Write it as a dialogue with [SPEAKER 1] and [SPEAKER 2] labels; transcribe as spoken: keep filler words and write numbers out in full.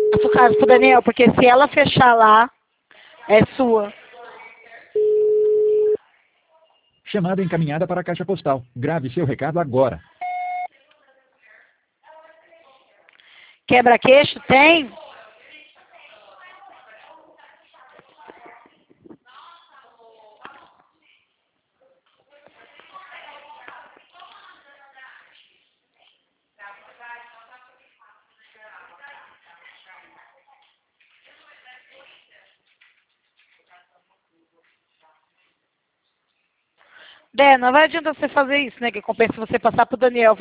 [SPEAKER 1] A sua casa pro Daniel, porque se ela fechar lá, é sua.
[SPEAKER 2] Chamada encaminhada para a caixa postal. Grave seu recado agora.
[SPEAKER 1] Quebra-queixo tem? Dé, não vai adiantar você fazer isso, né? Que compensa você passar pro Daniel.